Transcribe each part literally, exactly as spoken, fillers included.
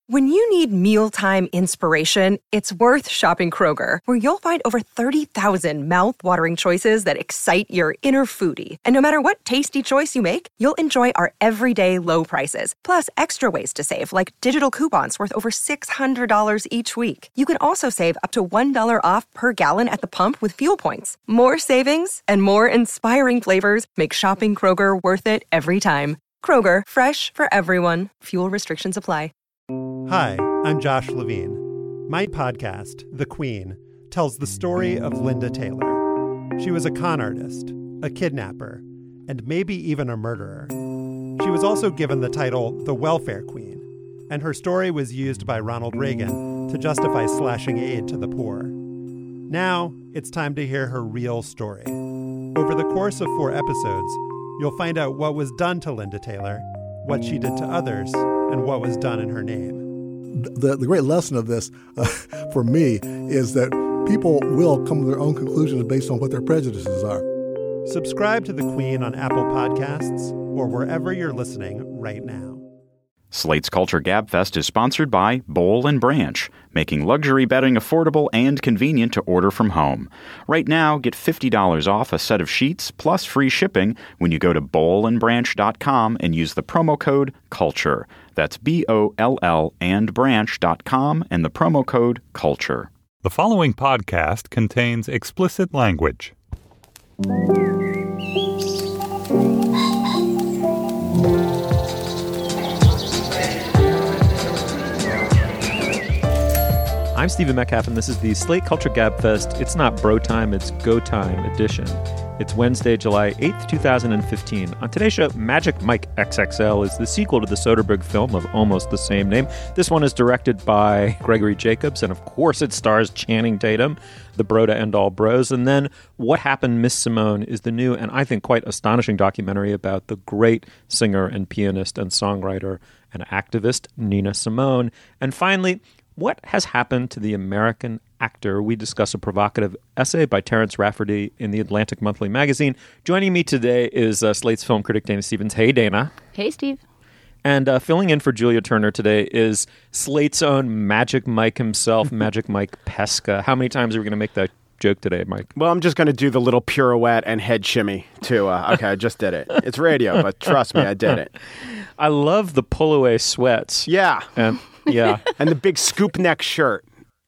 When you need mealtime inspiration, it's worth shopping Kroger, where you'll find over thirty thousand mouth-watering choices that excite your inner foodie. And no matter what tasty choice you make, you'll enjoy our everyday low prices, plus extra ways to save, like digital coupons worth over six hundred dollars each week. You can also save up to one dollar off per gallon at the pump with fuel points. More savings and more inspiring flavors make shopping Kroger worth it every time. Kroger, fresh for everyone. Fuel restrictions apply. Hi, I'm Josh Levine. My podcast, The Queen, tells the story of Linda Taylor. She was a con artist, a kidnapper, and maybe even a murderer. She was also given the title the Welfare Queen, and her story was used by Ronald Reagan to justify slashing aid to the poor. Now, it's time to hear her real story. Over the course of four episodes, you'll find out what was done to Linda Taylor, what she did to others, and what was done in her name. The, the great lesson of this, uh, for me, is that people will come to their own conclusions based on what their prejudices are. Subscribe to The Queen on Apple Podcasts or wherever you're listening right now. Slate's Culture Gabfest is sponsored by Boll and Branch, making luxury bedding affordable and convenient to order from home. Right now, get fifty dollars off a set of sheets plus free shipping when you go to boll and branch dot com and use the promo code CULTURE. That's B O L L and branch dot com and the promo code CULTURE. The following podcast contains explicit language. I'm Stephen Metcalf, and this is the Slate Culture Gabfest. It's not bro time, it's go time edition. It's Wednesday, July eighth, twenty fifteen. On today's show, Magic Mike X X L is the sequel to the Soderbergh film of almost the same name. This one is directed by Gregory Jacobs, and of course it stars Channing Tatum, the bro to end all bros. And then What Happened, Miss Simone is the new and I think quite astonishing documentary about the great singer and pianist and songwriter and activist Nina Simone. And finally, what has happened to the American actor? We discuss a provocative essay by Terrence Rafferty in the Atlantic Monthly magazine. Joining me today is uh, Slate's film critic Dana Stevens. Hey, Dana. Hey, Steve. And uh, filling in for Julia Turner today is Slate's own Magic Mike himself, Magic Mike Pesca. How many times are we going to make that joke today, Mike? Well, I'm just going to do the little pirouette and head shimmy, too. Uh, okay, I just did it. It's radio, but trust me, I did it. I love the pull-away sweats. Yeah. And yeah. And the big scoop neck shirt.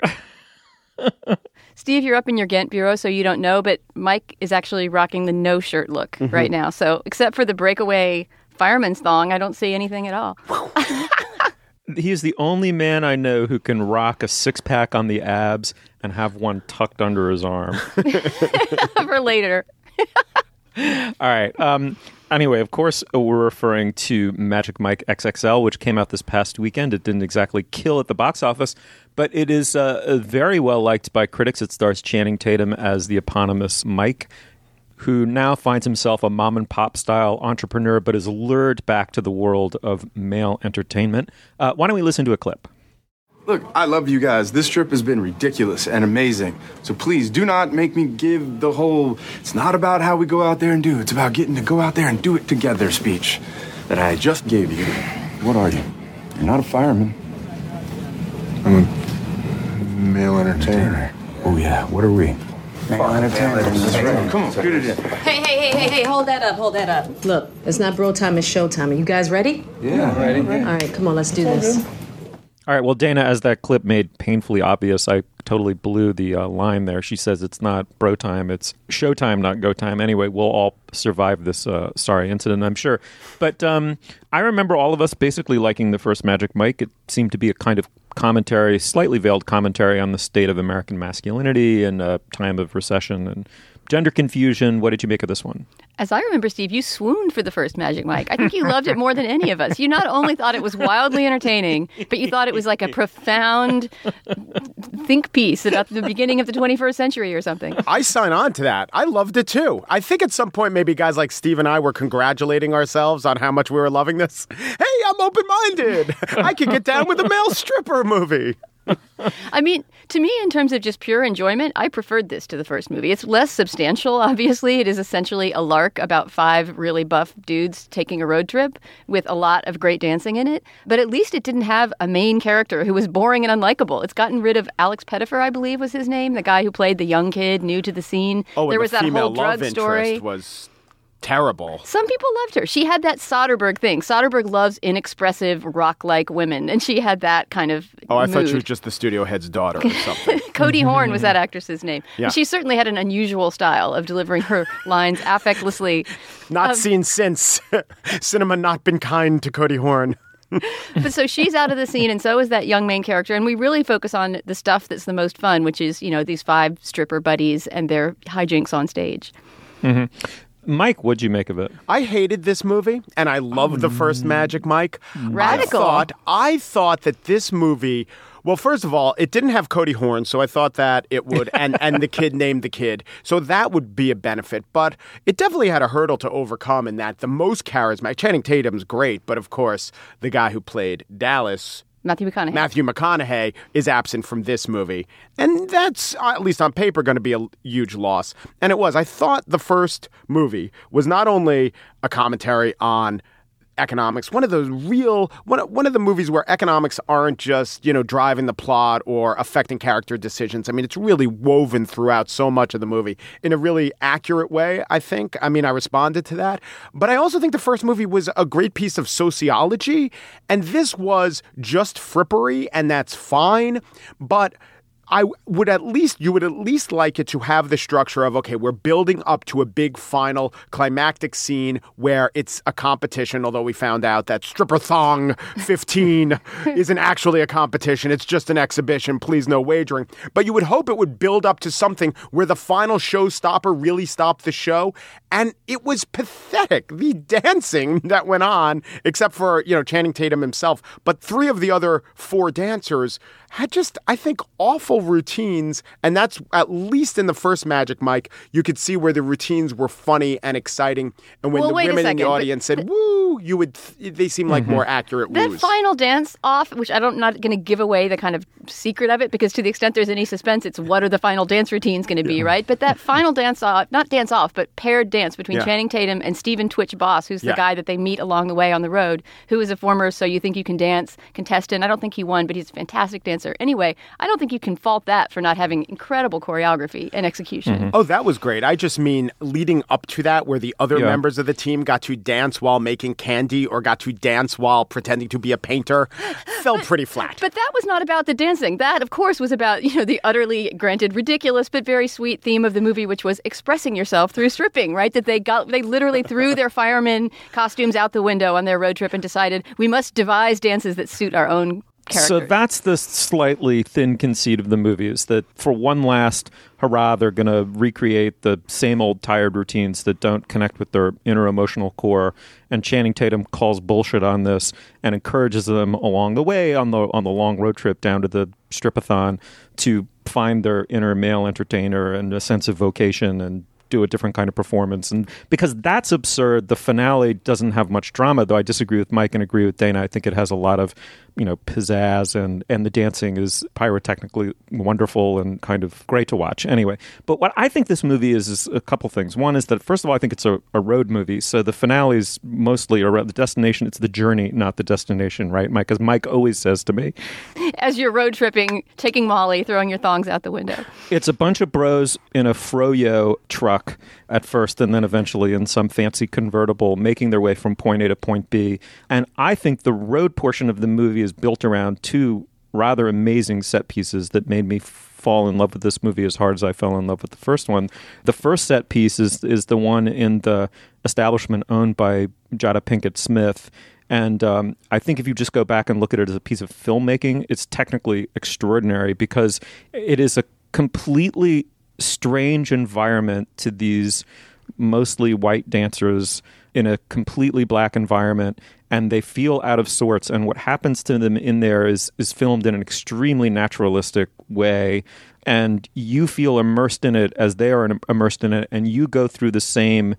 Steve, you're up in your Ghent bureau, so you don't know, but Mike is actually rocking the no shirt look mm-hmm. right now. So except for the breakaway fireman's thong, I don't see anything at all. He is the only man I know who can rock a six-pack on the abs and have one tucked under his arm. For later. All right. Um, anyway, of course, we're referring to Magic Mike X X L, which came out this past weekend. It didn't exactly kill at the box office, but it is uh, very well liked by critics. It stars Channing Tatum as the eponymous Mike, who now finds himself a mom-and-pop style entrepreneur, but is lured back to the world of male entertainment. Uh, why don't we listen to a clip? Look, I love you guys. This trip has been ridiculous and amazing. So please do not make me give the whole, it's not about how we go out there and do, it's about getting to go out there and do it together speech that I just gave you. What are you? You're not a fireman. I'm a male entertainer. Oh, yeah. What are we? Male entertainers. That's right. Come on, get it in. Hey, hey, hey, hey, hey, hold that up, hold that up. Look, it's not bro time, it's show time. Are you guys ready? Yeah, ready. All right, come on, let's do this. All right, well, Dana, as that clip made painfully obvious, I totally blew the uh, line there. She says it's not bro time, it's show time, not go time. Anyway, we'll all survive this uh, sorry incident, I'm sure. But um, I remember all of us basically liking the first Magic Mike. It seemed to be a kind of commentary, slightly veiled commentary on the state of American masculinity and a time of recession and gender confusion. What did you make of this one? As I remember, Steve, you swooned for the first Magic Mike. I think you loved it more than any of us. You not only thought it was wildly entertaining, but you thought it was like a profound think piece about the beginning of the twenty-first century or something. I sign on to that. I loved it too. I think at some point maybe guys like Steve and I were congratulating ourselves on how much we were loving this. Hey, I'm open-minded. I could get down with a male stripper movie. I mean, to me, in terms of just pure enjoyment, I preferred this to the first movie. It's less substantial, obviously. It is essentially a lark about five really buff dudes taking a road trip with a lot of great dancing in it. But at least it didn't have a main character who was boring and unlikable. It's gotten rid of Alex Pettyfer, I believe was his name, the guy who played the young kid new to the scene. Oh, there and was the that female whole drug love story. interest was terrible. Some people loved her. She had that Soderbergh thing. Soderbergh loves inexpressive, rock-like women, and she had that kind of Oh, I mood. thought she was just the studio head's daughter or something. Cody Horn was that actress's name. Yeah. She certainly had an unusual style of delivering her lines affectlessly. Not Um, seen since. Cinema not been kind to Cody Horn. But so she's out of the scene, and so is that young main character. And we really focus on the stuff that's the most fun, which is, you know, these five stripper buddies and their hijinks on stage. Mm-hmm. Mike, what'd you make of it? I hated this movie, and I loved the first Magic Mike. Radical. I thought, I thought that this movie... Well, first of all, it didn't have Cody Horn, so I thought that it would, and, and the kid named the kid. So that would be a benefit. But it definitely had a hurdle to overcome in that the most charismatic... Channing Tatum's great, but of course, the guy who played Dallas... Matthew McConaughey. Matthew McConaughey is absent from this movie. And that's, at least on paper, going to be a huge loss. And it was. I thought the first movie was not only a commentary on economics, one of those real, one, one of the movies where economics aren't just, you know, driving the plot or affecting character decisions. I mean, it's really woven throughout so much of the movie in a really accurate way, I think. I mean, I responded to that. But I also think the first movie was a great piece of sociology, and this was just frippery, and that's fine. But I would at least, you would at least like it to have the structure of, okay, we're building up to a big final climactic scene where it's a competition, although we found out that Stripper Thong fifteen isn't actually a competition. It's just an exhibition. Please, no wagering. But you would hope it would build up to something where the final showstopper really stopped the show. And it was pathetic. The dancing that went on, except for, you know, Channing Tatum himself, but three of the other four dancers had just, I think, awful routines. And that's, at least in the first Magic Mike, you could see where the routines were funny and exciting. And when Well, the wait a women in second, the but- audience said, woo, you would, th- they seem like more accurate That woos. final dance off, which I don't, not going to give away the kind of secret of it, because to the extent there's any suspense, it's what are the final dance routines going to be, right? But that final dance off, not dance off, but paired dance between Yeah. Channing Tatum and Stephen Twitch Boss, who's the Yeah. guy that they meet along the way on the road, who is a former So You Think You Can Dance contestant. I don't think he won, but he's a fantastic dancer. Anyway, I don't think you can fault that for not having incredible choreography and execution. Oh, that was great. I just mean leading up to that, where the other Yeah. members of the team got to dance while making candy or got to dance while pretending to be a painter, fell pretty flat. But that was not about the dancing. That, of course, was about, you know, the utterly, granted, ridiculous but very sweet theme of the movie, which was expressing yourself through stripping, right? That they got, they literally threw their fireman costumes out the window on their road trip and decided we must devise dances that suit our own characters. So that's the slightly thin conceit of the movie, is that for one last hurrah, they're going to recreate the same old tired routines that don't connect with their inner emotional core. And Channing Tatum calls bullshit on this and encourages them along the way on the on the long road trip down to the strip-a-thon to find their inner male entertainer and a sense of vocation and do a different kind of performance. And because that's absurd, the finale doesn't have much drama, though I disagree with Mike and agree with Dana. I think it has a lot of, you know, pizzazz, and, and the dancing is pyrotechnically wonderful and kind of great to watch. Anyway, but what I think this movie is is a couple things. One is that, first of all, I think it's a, a road movie. So the finale is mostly around the destination. It's the journey, not the destination, right, Mike? As Mike always says to me. As you're road tripping, taking Molly, throwing your thongs out the window. It's a bunch of bros in a Froyo truck at first, and then eventually in some fancy convertible, making their way from point A to point B. And I think the road portion of the movie is built around two rather amazing set pieces that made me fall in love with this movie as hard as I fell in love with the first one. The first set piece is, is the one in the establishment owned by Jada Pinkett Smith. And um, I think if you just go back and look at it as a piece of filmmaking, it's technically extraordinary, because it is a completely strange environment to these mostly white dancers in a completely black environment, and they feel out of sorts. And what happens to them in there is is filmed in an extremely naturalistic way, and you feel immersed in it as they are immersed in it, and you go through the same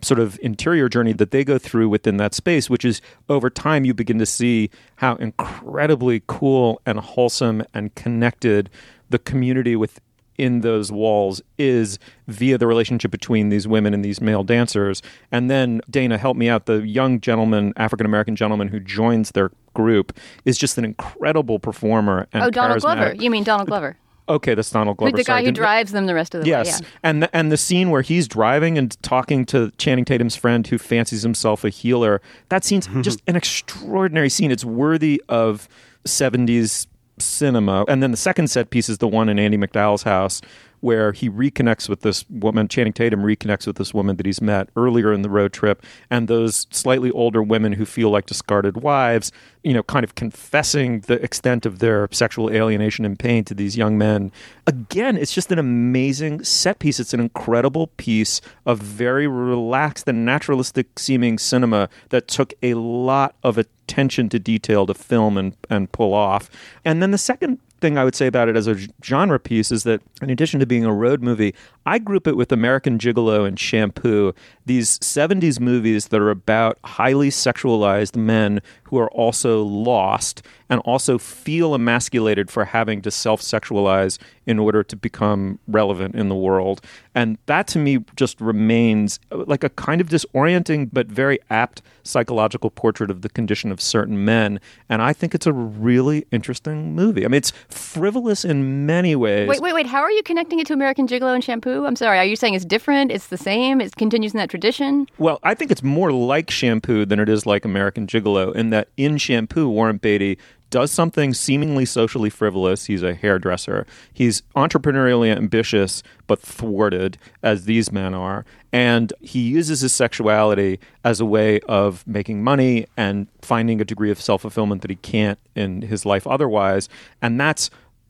sort of interior journey that they go through within that space, which is over time you begin to see how incredibly cool and wholesome and connected the community within those walls is via the relationship between these women and these male dancers. And then, Dana, help me out, the young gentleman, African-American gentleman who joins their group is just an incredible performer and Oh, Donald charismatic. Glover. You mean Donald Glover. Okay, that's Donald Glover. The guy Sorry, who didn't- drives them the rest of the yes. way. Yes, and the, and the scene where he's driving and talking to Channing Tatum's friend who fancies himself a healer, that scene's just an extraordinary scene. It's worthy of seventies cinema. And then the second set piece is the one in Andy McDowell's house where he reconnects with this woman, Channing Tatum reconnects with this woman that he's met earlier in the road trip, and those slightly older women who feel like discarded wives, you know, kind of confessing the extent of their sexual alienation and pain to these young men. Again, it's just an amazing set piece. It's an incredible piece of very relaxed and naturalistic seeming cinema that took a lot of attention to detail to film and, and pull off. And then the second thing I would say about it as a genre piece is that in addition to being a road movie, I group it with American Gigolo and Shampoo, these seventies movies that are about highly sexualized men who are also lost and also feel emasculated for having to self-sexualize in order to become relevant in the world. And that to me just remains like a kind of disorienting but very apt psychological portrait of the condition of certain men. And I think it's a really interesting movie. I mean, it's frivolous in many ways. Wait, wait, wait. How are you connecting it to American Gigolo and Shampoo? I'm sorry. Are you saying it's different? It's the same? It continues in that tradition? Well, I think it's more like Shampoo than it is like American Gigolo, in that in Shampoo, Warren Beatty does something seemingly socially frivolous. He's a hairdresser. He's entrepreneurially ambitious, but thwarted, as these men are. And he uses his sexuality as a way of making money and finding a degree of self-fulfillment that he can't in his life otherwise. And that's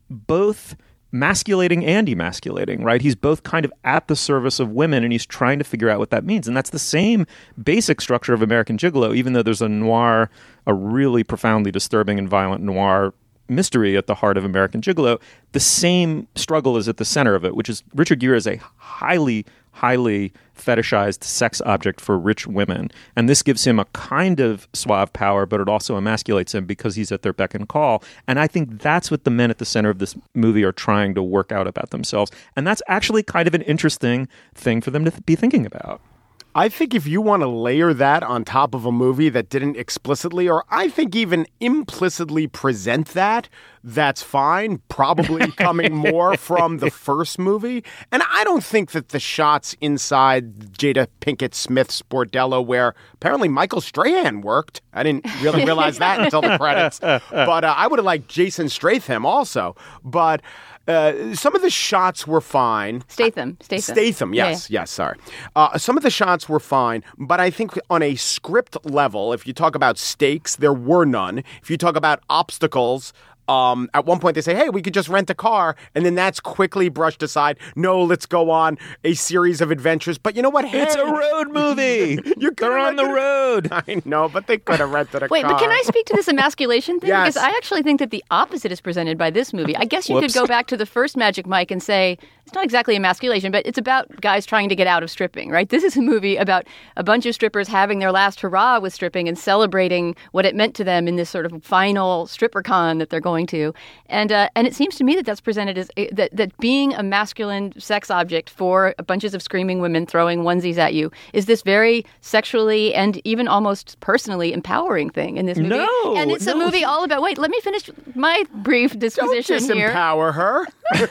both masculating and emasculating, right? He's both kind of at the service of women and he's trying to figure out what that means. And that's the same basic structure of American Gigolo, even though there's a noir, a really profoundly disturbing and violent noir mystery at the heart of American Gigolo. The same struggle is at the center of it, which is Richard Gere is a highly, highly fetishized sex object for rich women. And this gives him a kind of suave power, but it also emasculates him because he's at their beck and call. And I think that's what the men at the center of this movie are trying to work out about themselves. And that's actually kind of an interesting thing for them to th- be thinking about. I think if you want to layer that on top of a movie that didn't explicitly, or I think even implicitly present that, that's fine. Probably coming more from the first movie. And I don't think that the shots inside Jada Pinkett Smith's bordello, where apparently Michael Strahan worked, I didn't really realize that until the credits. But uh, I would have liked Jason Statham also. But Uh, some of the shots were fine. Statham. Statham. Statham, yes, yeah, yeah. yes, sorry. Uh, some of the shots were fine, but I think on a script level, if you talk about stakes, there were none. If you talk about obstacles, Um, at one point they say, hey, we could just rent a car. And then that's quickly brushed aside. No, let's go on a series of adventures. But you know what? Hey, it's a road movie. They're on the road. I know, but they could have rented a Wait, car. but can I speak to this emasculation thing? Yes. Because I actually think that the opposite is presented by this movie. I guess you Whoops. could go back to the first Magic Mike and say, it's not exactly emasculation, but it's about guys trying to get out of stripping, right? This is a movie about a bunch of strippers having their last hurrah with stripping and celebrating what it meant to them in this sort of final stripper con that they're going to. And uh, and it seems to me that that's presented as uh, that, that being a masculine sex object for bunches of screaming women throwing onesies at you is this very sexually and even almost personally empowering thing in this movie. No, and it's no. a movie all about, wait, let me finish my brief Don't disposition here. disempower her.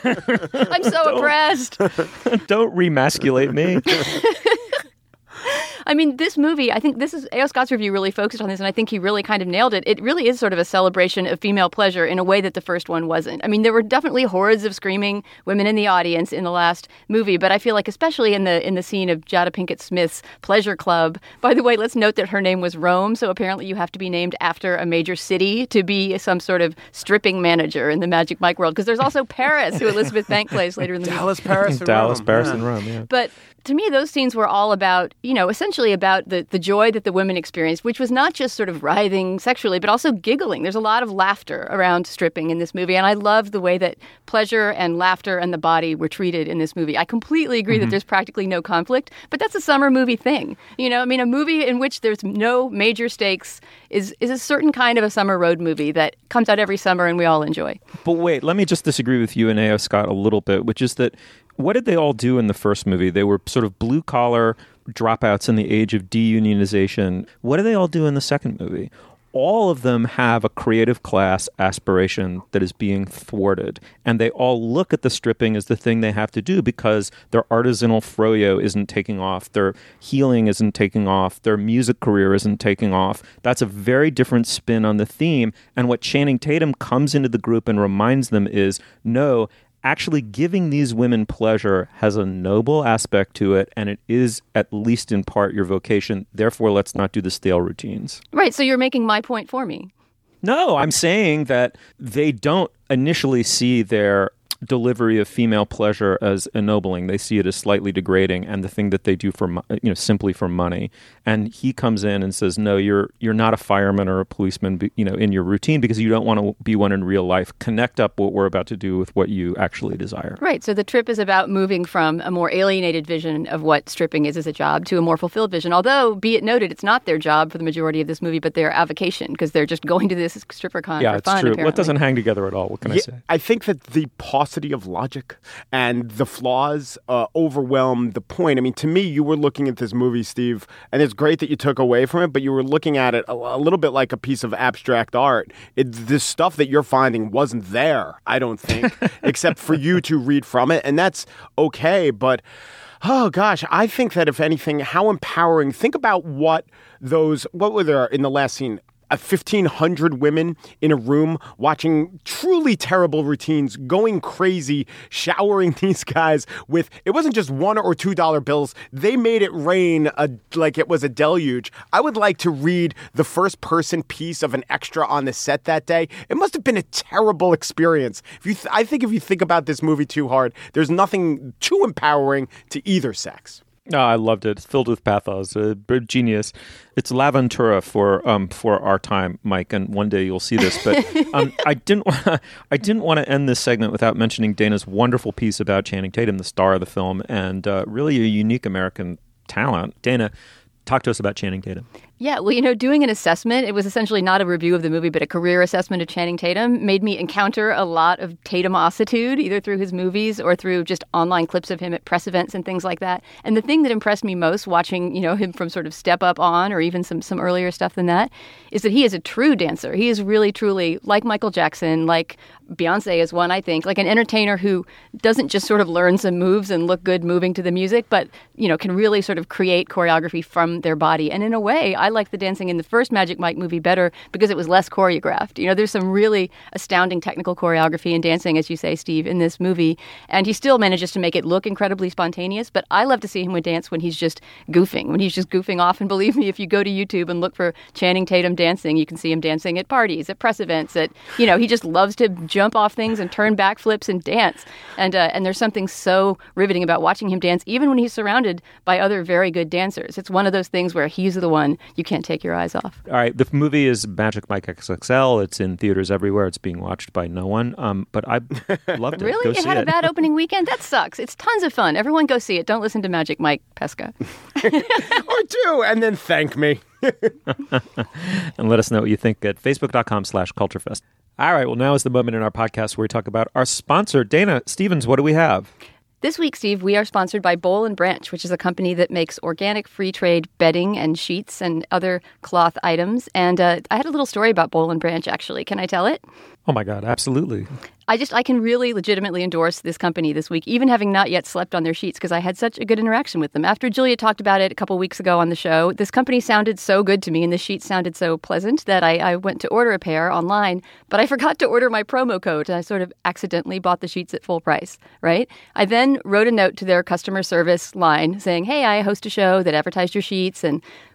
I'm so oppressed. Don't remasculate me. I mean, this movie, I think this is, A O. Scott's review really focused on this, and I think he really kind of nailed it. It really is sort of a celebration of female pleasure in a way that the first one wasn't. I mean, there were definitely hordes of screaming women in the audience in the last movie, but I feel like especially in the in the scene of Jada Pinkett Smith's Pleasure Club. By the way, let's note that her name was Rome, so apparently you have to be named after a major city to be some sort of stripping manager in the Magic Mike world, because there's also Paris, who Elizabeth Bank plays later in the movie. Dallas, Paris, and Dallas, Rome. Paris, Yeah. and Rome, yeah. But to me, those scenes were all about, you know, essentially essentially about the, the joy that the women experienced, which was not just sort of writhing sexually, but also giggling. There's a lot of laughter around stripping in this movie, and I love the way that pleasure and laughter and the body were treated in this movie. I completely agree mm-hmm. that there's practically no conflict, but that's a summer movie thing. You know, I mean, a movie in which there's no major stakes is, is a certain kind of a summer road movie that comes out every summer and we all enjoy. But wait, let me just disagree with you and A O. Scott a little bit, which is that what did they all do in the first movie? They were sort of blue-collar dropouts in the age of deunionization. What do they all do in the second movie? All of them have a creative class aspiration that is being thwarted. And they all look at the stripping as the thing they have to do because their artisanal froyo isn't taking off. Their healing isn't taking off. Their music career isn't taking off. That's a very different spin on the theme. And what Channing Tatum comes into the group and reminds them is, no, actually giving these women pleasure has a noble aspect to it, and it is at least in part your vocation. Therefore, let's not do the stale routines. Right, so you're making my point for me. No, I'm saying that they don't initially see their delivery of female pleasure as ennobling. They see it as slightly degrading and the thing that they do for, you know, simply for money. And he comes in and says, no, you're you're not a fireman or a policeman, you know, in your routine because you don't want to be one in real life. Connect up what we're about to do with what you actually desire. Right. So the trip is about moving from a more alienated vision of what stripping is as a job to a more fulfilled vision. Although, be it noted, it's not their job for the majority of this movie, but their avocation because they're just going to this stripper con yeah, for it's fun. True. Apparently. What doesn't hang together at all? What can yeah, I say? I think that the paucity of logic and the flaws uh, overwhelm the point. I mean, to me, you were looking at this movie, Steve, and it's great that you took away from it, but you were looking at it a, a little bit like a piece of abstract art. It, the stuff that you're finding wasn't there, I don't think, except for you to read from it, and that's okay, but oh, gosh, I think that if anything, how empowering. Think about what those, what were there in the last scene? fifteen hundred women in a room watching truly terrible routines, going crazy, showering these guys with, it wasn't just one or two dollar bills. They made it rain a, like it was a deluge. I would like to read the first person piece of an extra on the set that day. It must have been a terrible experience. If you, th- I think if you think about this movie too hard, there's nothing too empowering to either sex. No, I loved it. It's filled with pathos. Uh, genius. It's L'Aventura for um for our time, Mike. And one day you'll see this. But um, I didn't wanna, I didn't want to end this segment without mentioning Dana's wonderful piece about Channing Tatum, the star of the film, and uh, really a unique American talent. Dana, talk to us about Channing Tatum. Yeah, well, you know, doing an assessment, it was essentially not a review of the movie, but a career assessment of Channing Tatum, made me encounter a lot of Tatumositude, either through his movies or through just online clips of him at press events and things like that. And the thing that impressed me most watching, you know, him from sort of Step Up on, or even some, some earlier stuff than that, is that he is a true dancer. He is really, truly, like Michael Jackson, like Beyonce is one, I think, like an entertainer who doesn't just sort of learn some moves and look good moving to the music, but, you know, can really sort of create choreography from their body. And in a way, I like the dancing in the first Magic Mike movie better because it was less choreographed. You know, there's some really astounding technical choreography and dancing, as you say, Steve, in this movie. And he still manages to make it look incredibly spontaneous. But I love to see him dance when he's just goofing, when he's just goofing off. And believe me, if you go to YouTube and look for Channing Tatum dancing, you can see him dancing at parties, at press events, at, you know, he just loves to jump off things and turn backflips and dance. And uh, and there's something so riveting about watching him dance, even when he's surrounded by other very good dancers. It's one of those things where he's the one you can't take your eyes off. All right, the movie is Magic Mike X X L. It's in theaters everywhere. It's being watched by no one. Um, but I loved it. Really? Go it see had it. a bad opening weekend? That sucks. It's tons of fun. Everyone go see it. Don't listen to Magic Mike Pesca. Or do, and then thank me. And let us know what you think at facebook.com slash culturefest. All right, well, now is the moment in our podcast where we talk about our sponsor. Dana Stevens, what do we have? This week, Steve, we are sponsored by Boll and Branch, which is a company that makes organic free trade bedding and sheets and other cloth items. And uh, I had a little story about Boll and Branch, actually. Can I tell it? Oh, my God, absolutely. I just, I can really legitimately endorse this company this week, even having not yet slept on their sheets, because I had such a good interaction with them. After Julia talked about it a couple weeks ago on the show, this company sounded so good to me, and the sheets sounded so pleasant that I, I went to order a pair online, but I forgot to order my promo code, and I sort of accidentally bought the sheets at full price, right? I then wrote a note to their customer service line saying, hey, I host a show that advertised your sheets, and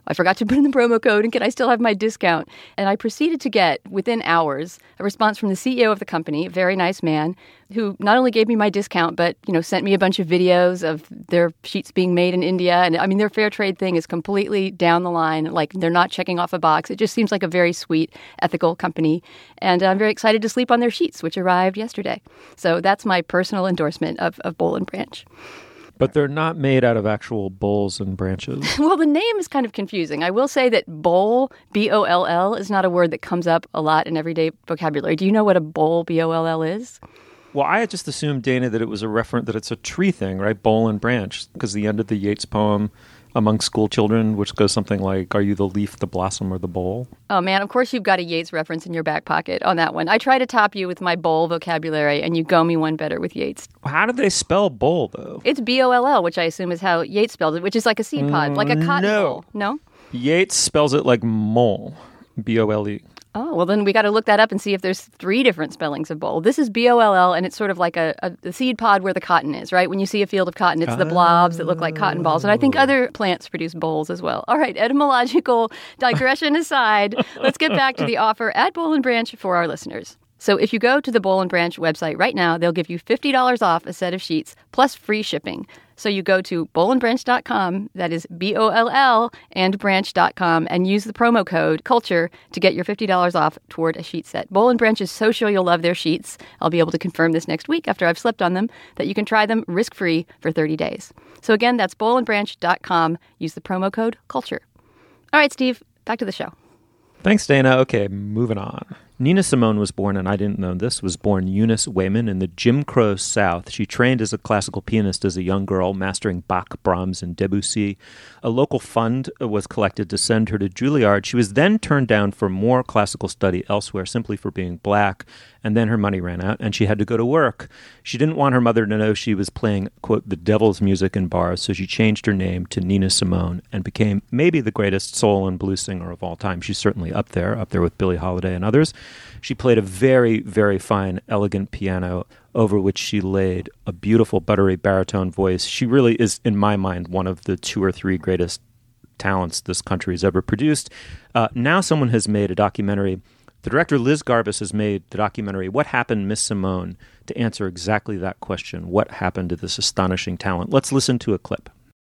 I forgot to put in the promo code, and can I still have my discount? And I proceeded to get, within hours, a response from the C E O of the company, a very nice man, who not only gave me my discount, but, you know, sent me a bunch of videos of their sheets being made in India. And I mean, their fair trade thing is completely down the line. Like, they're not checking off a box. It just seems like a very sweet, ethical company. And I'm very excited to sleep on their sheets, which arrived yesterday. So that's my personal endorsement of, of Boll and Branch. But they're not made out of actual bowls and branches. Well, the name is kind of confusing. I will say that boll, B O L L, is not a word that comes up a lot in everyday vocabulary. Do you know what a boll, B O L L, is? Well, I had just assumed, Dana, that it was a reference, that it's a tree thing, right? Boll and branch, because the end of the Yeats poem among school children, which goes something like, are you the leaf, the blossom, or the bowl? Oh, man, of course you've got a Yeats reference in your back pocket on that one. I try to top you with my boll vocabulary, and you go me one better with Yeats. How do they spell boll, though? It's B O L L, which I assume is how Yeats spelled it, which is like a seed pod, mm, like a cotton no. boll. No? Yeats spells it like mole, B O L E. Oh, well, then we got to look that up and see if there's three different spellings of boll. This is B O L L, and it's sort of like a, a, a seed pod where the cotton is, right? When you see a field of cotton, it's the blobs that look like cotton balls. And I think other plants produce bolls as well. All right, etymological digression aside, let's get back to the offer at Boll and Branch for our listeners. So if you go to the Boll and Branch website right now, they'll give you fifty dollars off a set of sheets plus free shipping. So you go to boll and branch dot com, that is B O L L and branch dot com, and use the promo code CULTURE to get your fifty dollars off toward a sheet set. Boll and Branch is so sure you'll love their sheets. I'll be able to confirm this next week after I've slept on them, that you can try them risk-free for thirty days. So again, that's boll and branch dot com. Use the promo code CULTURE. All right, Steve, back to the show. Thanks, Dana. Okay, moving on. Nina Simone was born, and I didn't know this, was born Eunice Wayman in the Jim Crow South. She trained as a classical pianist as a young girl, mastering Bach, Brahms, and Debussy. A local fund was collected to send her to Juilliard. She was then turned down for more classical study elsewhere, simply for being black, and then her money ran out, and she had to go to work. She didn't want her mother to know she was playing, quote, the devil's music in bars, so she changed her name to Nina Simone and became maybe the greatest soul and blues singer of all time. She's certainly up there, up there with Billie Holiday and others. She played a very, very fine, elegant piano over which she laid a beautiful, buttery baritone voice. She really is, in my mind, one of the two or three greatest talents this country has ever produced. Uh, now someone has made a documentary. The director, Liz Garbus, has made the documentary, What Happened, Miss Simone, to answer exactly that question. What happened to this astonishing talent? Let's listen to a clip.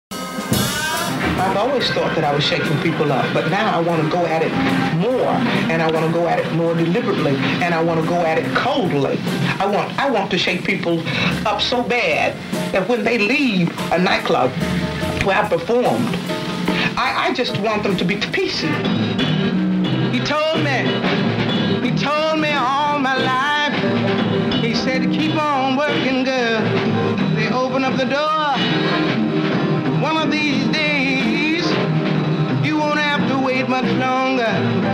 I've always thought that I was shaking people up, but now I want to go at it more, and I want to go at it more deliberately, and I want to go at it coldly. I want I want to shake people up so bad that when they leave a nightclub where I performed, I, I just want them to be to pieces. He told me, he told me all my life, he said, keep on working, girl. They open up the door. One of these days, you won't have to wait much longer.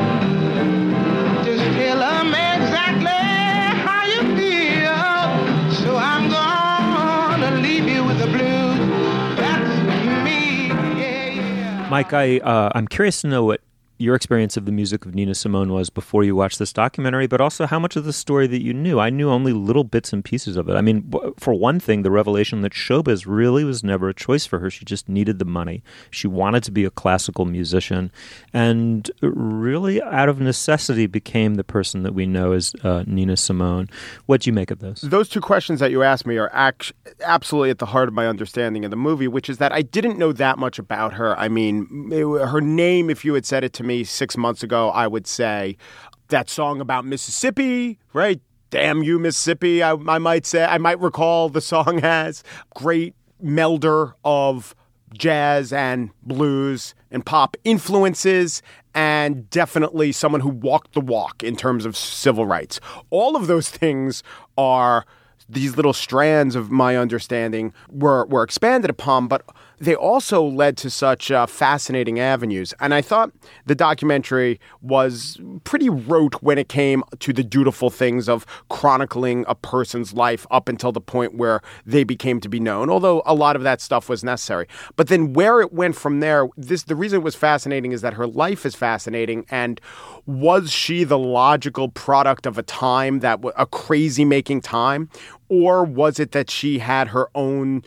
Just tell them exactly how you feel. So I'm gonna leave you with the blues. That's me, yeah, yeah. Mike, I, uh, I'm curious to know what your experience of the music of Nina Simone was before you watched this documentary, but also how much of the story that you knew. I knew only little bits and pieces of it. I mean, for one thing, the revelation that showbiz really was never a choice for her. She just needed the money. She wanted to be a classical musician, and really out of necessity became the person that we know as uh, Nina Simone. What do you make of those? Those two questions that you asked me are act- absolutely at the heart of my understanding of the movie, which is that I didn't know that much about her. I mean, it, her name, if you had said it to me six months ago, I would say that song about Mississippi, right? Damn you, Mississippi, I, I might say. I might recall the song as great melder of jazz and blues and pop influences, and definitely someone who walked the walk in terms of civil rights. All of those things are these little strands of my understanding were, were expanded upon, but they also led to such uh, fascinating avenues. And I thought the documentary was pretty rote when it came to the dutiful things of chronicling a person's life up until the point where they became to be known, although a lot of that stuff was necessary. But then where it went from there, this the reason it was fascinating is that her life is fascinating. And was she the logical product of a time that was a crazy making time? Or was it that she had her own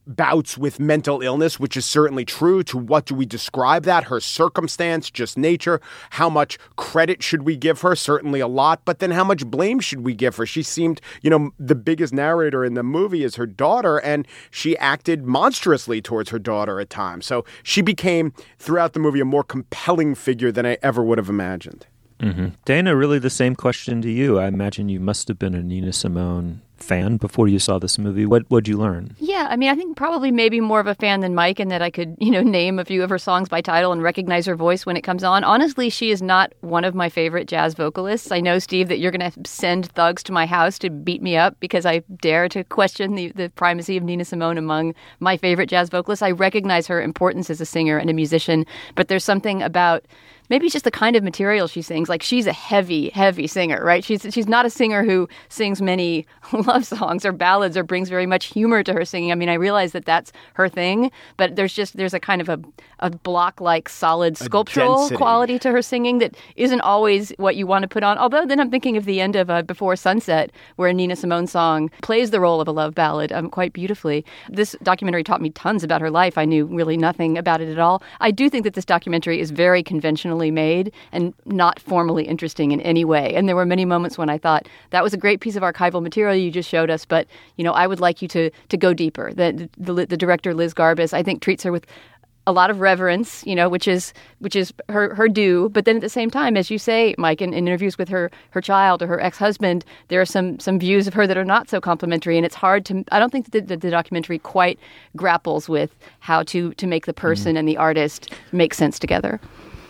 bouts with mental illness, which is certainly true. To what do we describe that? Her circumstance, just nature. How much credit should we give her? Certainly a lot. But then how much blame should we give her? She seemed, you know, the biggest narrator in the movie is her daughter, and she acted monstrously towards her daughter at times. So she became, throughout the movie, a more compelling figure than I ever would have imagined. Mm-hmm. Dana, really the same question to you. I imagine you must have been a Nina Simone fan before you saw this movie. What what'd you learn? Yeah, I mean, I think probably maybe more of a fan than Mike, in that I could, you know, name a few of her songs by title and recognize her voice when it comes on. Honestly, she is not one of my favorite jazz vocalists. I know, Steve, that you're going to send thugs to my house to beat me up because I dare to question the, the primacy of Nina Simone among my favorite jazz vocalists. I recognize her importance as a singer and a musician, but there's something about maybe just the kind of material she sings. Like, she's a heavy, heavy singer, right? She's she's not a singer who sings many love songs or ballads or brings very much humor to her singing. I mean, I realize that that's her thing, but there's just, there's a kind of a, a block-like solid sculptural quality to her singing that isn't always what you want to put on. Although then I'm thinking of the end of uh, Before Sunset, where a Nina Simone song plays the role of a love ballad um, quite beautifully. This documentary taught me tons about her life. I knew really nothing about it at all. I do think that this documentary is very conventionally made and not formally interesting in any way. And there were many moments when I thought, that was a great piece of archival material you just showed us, but, you know, I would like you to to go deeper. The, the, the director, Liz Garbus, I think treats her with a lot of reverence, you know, which is which is her, her due. But then at the same time, as you say, Mike, in, in interviews with her her child or her ex-husband, there are some some views of her that are not so complimentary. And it's hard to, I don't think that the, the documentary quite grapples with how to, to make the person mm. and the artist make sense together.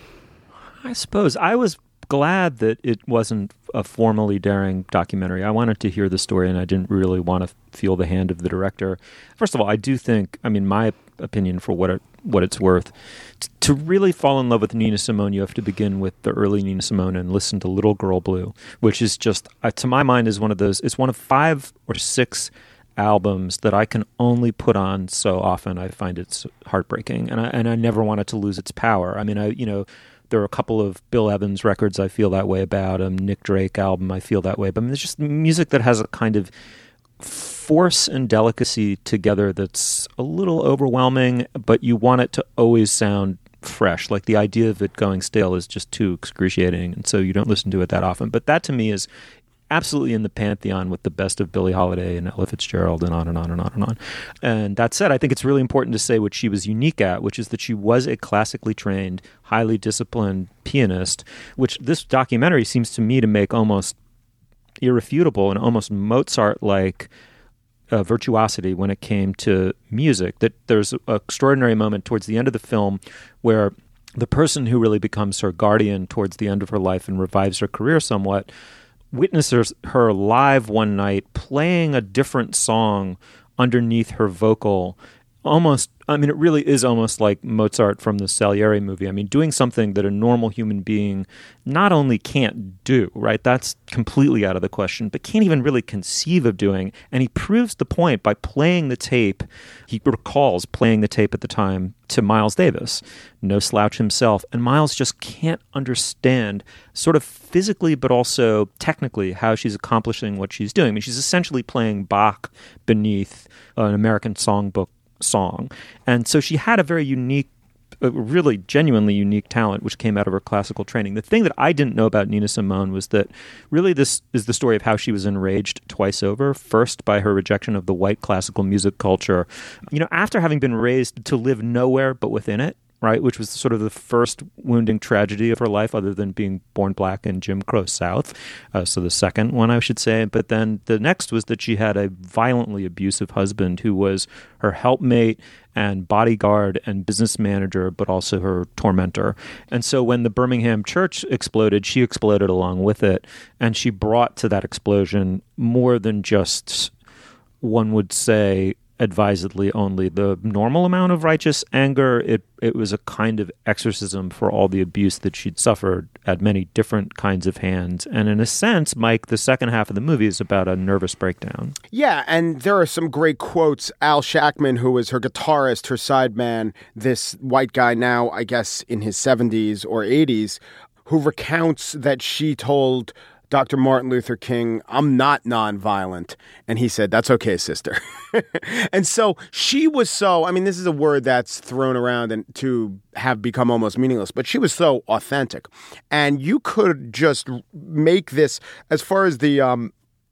I suppose I was glad that it wasn't a formally daring documentary. I wanted to hear the story, and I didn't really want to feel the hand of the director. First of all, I do think, I mean, my opinion, for what it, what it's worth, t- to really fall in love with Nina Simone, you have to begin with the early Nina Simone and listen to Little Girl Blue, which is just, uh, to my mind, is one of those, it's one of five or six albums that I can only put on so often. I find it's heartbreaking, and I, and I never want it to lose its power. I mean, I, you know, there are a couple of Bill Evans records I feel that way about, a Nick Drake album I feel that way. But I mean, there's just music that has a kind of force and delicacy together that's a little overwhelming, but you want it to always sound fresh. Like, the idea of it going stale is just too excruciating, and so you don't listen to it that often. But that, to me, is absolutely in the pantheon with the best of Billie Holiday and Ella Fitzgerald and on and on and on and on. And that said, I think it's really important to say what she was unique at, which is that she was a classically trained, highly disciplined pianist, which this documentary seems to me to make almost irrefutable and almost Mozart-like uh, virtuosity when it came to music. That there's an extraordinary moment towards the end of the film where the person who really becomes her guardian towards the end of her life and revives her career somewhat witnesses her live one night playing a different song underneath her vocal. Almost, I mean, it really is almost like Mozart from the Salieri movie. I mean, doing something that a normal human being not only can't do, right? That's completely out of the question, but can't even really conceive of doing. And he proves the point by playing the tape. He recalls playing the tape at the time to Miles Davis, no slouch himself. And Miles just can't understand sort of physically, but also technically, how she's accomplishing what she's doing. I mean, she's essentially playing Bach beneath an American songbook song. And so she had a very unique, a really genuinely unique talent, which came out of her classical training. The thing that I didn't know about Nina Simone was that really this is the story of how she was enraged twice over. First, by her rejection of the white classical music culture. You know, after having been raised to live nowhere but within it, right, which was sort of the first wounding tragedy of her life, other than being born black in Jim Crow South. Uh, so the second one, I should say. But then the next was that she had a violently abusive husband who was her helpmate and bodyguard and business manager, but also her tormentor. And so when the Birmingham church exploded, she exploded along with it. And she brought to that explosion more than just, one would say, advisedly only the normal amount of righteous anger. It it was a kind of exorcism for all the abuse that she'd suffered at many different kinds of hands. And in a sense, Mike, the second half of the movie is about a nervous breakdown. Yeah, and there are some great quotes. Al Shackman, who was her guitarist, her sideman, this white guy now, I guess, in his seventies or eighties, who recounts that she told Doctor Martin Luther King, I'm not nonviolent. And he said, that's okay, sister. And so she was so, I mean, this is a word that's thrown around and to have become almost meaningless, but she was so authentic. And you could just make this, as far as the, um,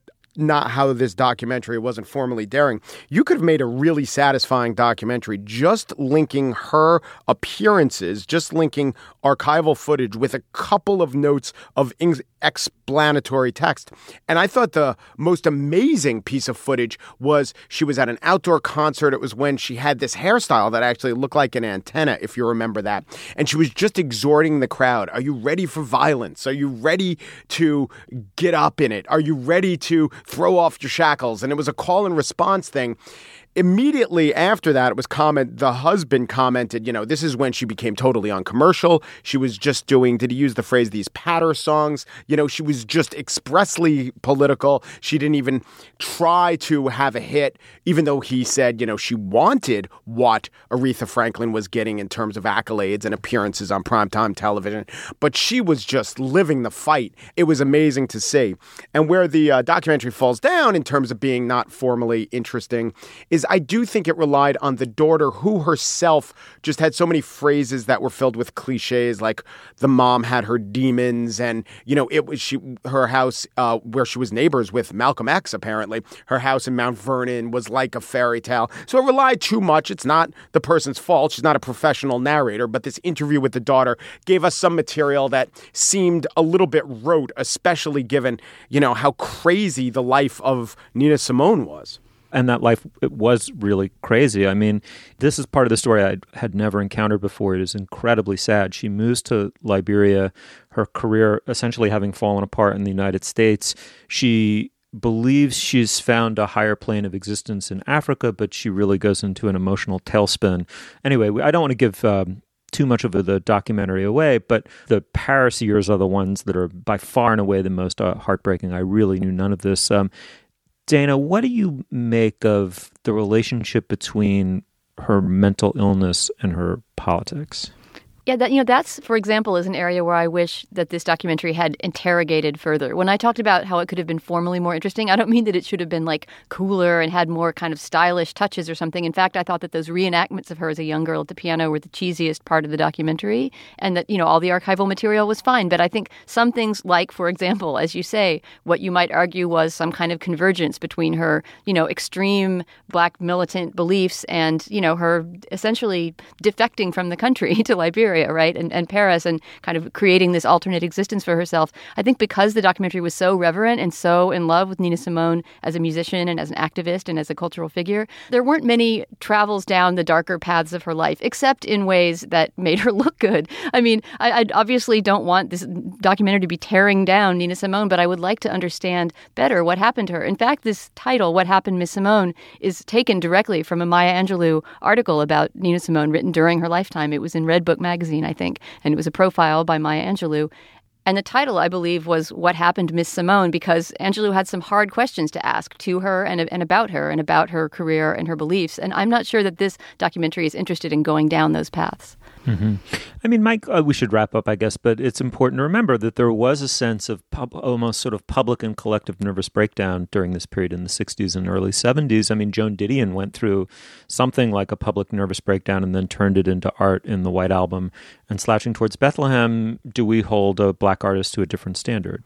not how this documentary wasn't formally daring, you could have made a really satisfying documentary just linking her appearances, just linking archival footage with a couple of notes of explanatory text. And I thought the most amazing piece of footage was she was at an outdoor concert. It was when she had this hairstyle that actually looked like an antenna, if you remember that. And she was just exhorting the crowd. Are you ready for violence? Are you ready to get up in it? Are you ready to throw off your shackles? And it was a call and response thing. Immediately after that, it was comment. The husband commented, you know, this is when she became totally uncommercial. She was just doing, did he use the phrase, these patter songs? You know, she was just expressly political. She didn't even try to have a hit, even though he said, you know, she wanted what Aretha Franklin was getting in terms of accolades and appearances on primetime television. But she was just living the fight. It was amazing to see. And where the uh, documentary falls down in terms of being not formally interesting is I do think it relied on the daughter, who herself just had so many phrases that were filled with cliches, like the mom had her demons, and, you know, it was she her house uh, where she was neighbors with Malcolm X, apparently. Her house in Mount Vernon was like a fairy tale. So it relied too much. It's not the person's fault. She's not a professional narrator, but this interview with the daughter gave us some material that seemed a little bit rote, especially given, you know, how crazy the life of Nina Simone was. And that life, it was really crazy. I mean, this is part of the story I had never encountered before. It is incredibly sad. She moves to Liberia, her career essentially having fallen apart in the United States. She believes she's found a higher plane of existence in Africa, but she really goes into an emotional tailspin. Anyway, I don't want to give um, too much of the documentary away, but the Paris years are the ones that are by far and away the most uh, heartbreaking. I really knew none of this. Um, Dana, what do you make of the relationship between her mental illness and her politics? Yeah, that, you know, that's, for example, is an area where I wish that this documentary had interrogated further. When I talked about how it could have been formally more interesting, I don't mean that it should have been like cooler and had more kind of stylish touches or something. In fact, I thought that those reenactments of her as a young girl at the piano were the cheesiest part of the documentary, and that, you know, all the archival material was fine. But I think some things like, for example, as you say, what you might argue was some kind of convergence between her, you know, extreme black militant beliefs and, you know, her essentially defecting from the country to Liberia. Right, and, and Paris, and kind of creating this alternate existence for herself. I think because the documentary was so reverent and so in love with Nina Simone as a musician and as an activist and as a cultural figure, there weren't many travels down the darker paths of her life, except in ways that made her look good. I mean, I, I obviously don't want this documentary to be tearing down Nina Simone, but I would like to understand better what happened to her. In fact, this title, What Happened, Miss Simone, is taken directly from a Maya Angelou article about Nina Simone written during her lifetime. It was in Redbook magazine, I think, and it was a profile by Maya Angelou. And the title, I believe, was What Happened, Miss Simone, because Angelou had some hard questions to ask to her and, and about her and about her career and her beliefs. And I'm not sure that this documentary is interested in going down those paths. Mm-hmm. I mean, Mike, uh, we should wrap up, I guess, but it's important to remember that there was a sense of pub- almost sort of public and collective nervous breakdown during this period in the sixties and early seventies. I mean, Joan Didion went through something like a public nervous breakdown and then turned it into art in the White Album. And Slouching Towards Bethlehem, do we hold a black artist to a different standard?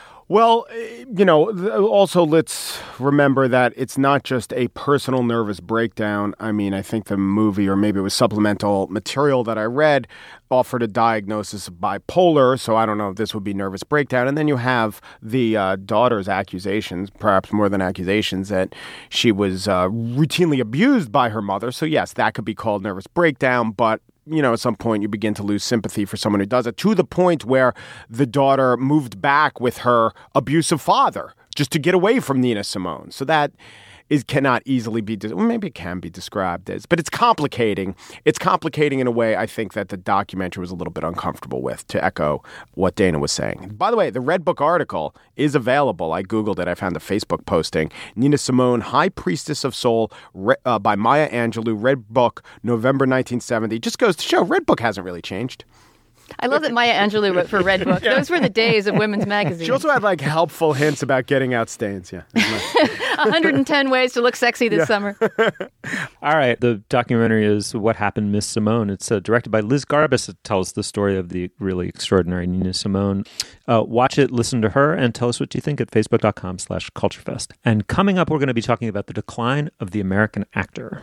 Well, you know, also let's remember that it's not just a personal nervous breakdown. I mean, I think the movie, or maybe it was supplemental material that I read, offered a diagnosis of bipolar. So I don't know if this would be nervous breakdown. And then you have the uh, daughter's accusations, perhaps more than accusations, that she was uh, routinely abused by her mother. So yes, that could be called nervous breakdown, but you know, at some point you begin to lose sympathy for someone who does it, to the point where the daughter moved back with her abusive father just to get away from Nina Simone. So that is cannot easily be, well, maybe it can be described as, but it's complicating. It's complicating in a way I think that the documentary was a little bit uncomfortable with, to echo what Dana was saying. By the way, the Redbook article is available. I Googled it. I found a Facebook posting. Nina Simone, High Priestess of Soul, re, uh, by Maya Angelou, Redbook, November nineteen seventy. Just goes to show Redbook hasn't really changed. I love that Maya Angelou wrote for Red Book. Those were the days of women's magazines. She also had like helpful hints about getting out stains. Yeah. one hundred ten ways to look sexy this Yeah. summer. All right. The documentary is What Happened, Miss Simone. It's uh, directed by Liz Garbus. It tells the story of the really extraordinary Nina Simone. Uh, watch it, listen to her, and tell us what you think at facebook.com slash culturefest. And coming up, we're going to be talking about the decline of the American actor.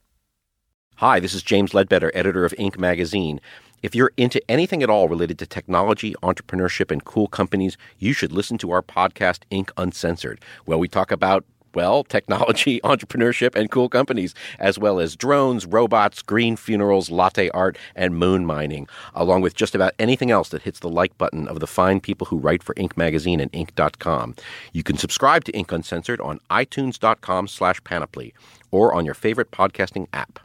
Hi, this is James Ledbetter, editor of Inc magazine. If you're into anything at all related to technology, entrepreneurship, and cool companies, you should listen to our podcast, Inc Uncensored, where we talk about, well, technology, entrepreneurship, and cool companies, as well as drones, robots, green funerals, latte art, and moon mining, along with just about anything else that hits the like button of the fine people who write for Inc magazine and Inc dot com. You can subscribe to Inc Uncensored on itunes.com slash panoply or on your favorite podcasting app.